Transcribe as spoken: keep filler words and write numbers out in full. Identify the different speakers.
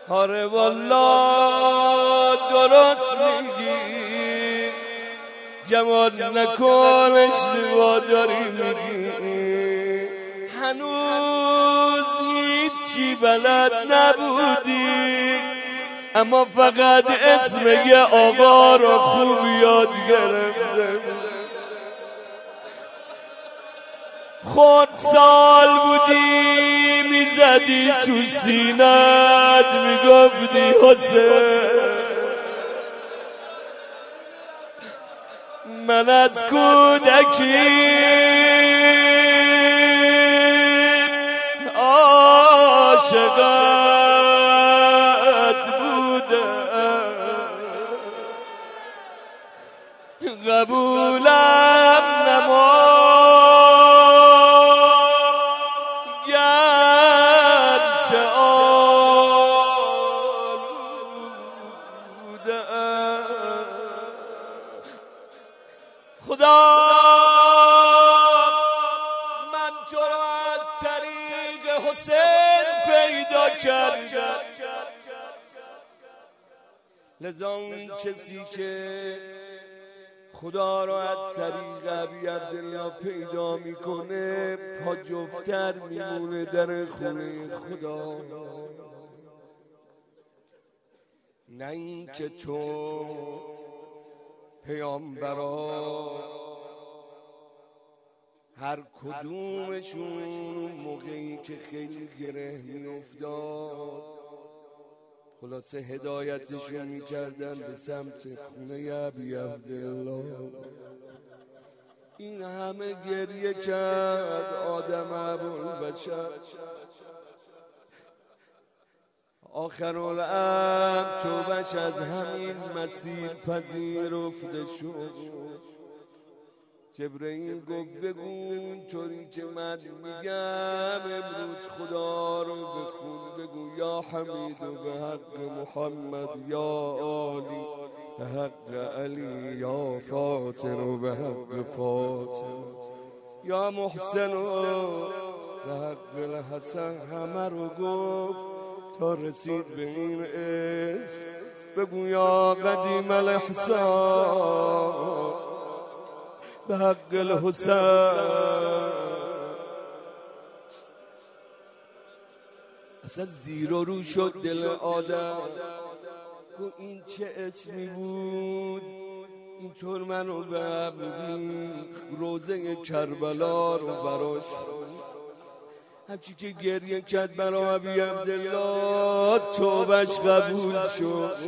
Speaker 1: آره والله درست میگی، جمال نکن اشتباه داری میگی. هنوز هیچی بلد نبودی، اما فقط اسم یه آقا رو خوب یاد گرفته. خود سال بودی میزدی تو سینت میگفتی حسین. من از کودکی عاشقت بودم، قبولم نما گرچه آن بودم. خدا من تو را از طریق حسین پیدا کردم، لذا اون کسی که خدا را از طریق ابی عبدالله پیدا میکنه پا جفتر میمونه در خونه خدا. نه این که تو پیامبرا هر کدومشون موقعی که خیلی گره میافتاد خلاصه هدایتشون میکردن به سمت خونه ابی عبدالله. این همه گریه کرد آدم ابوالبشر، آخرالامر توبش از همین مسیر پذیرفته شد. جبرئیل گفت بگو اینطوری که من میگم امروز خدا رو بخون، بگو یا حمید و به حق محمد، یا عالی به حق علی، یا فاطر و به حق فاطر، یا محسن و به حق الحسن. همه رو گفت تا رسید به این اسم، بگو یا قدیم الاحسان به حق الحسین. اصلا زیر و رو شد دل آدم، گو این چه اسمی بود اینطور منو به ابری روزه کربلا رو براش همچی که گریه کرد برا ابی عبدالله توبش قبول شد.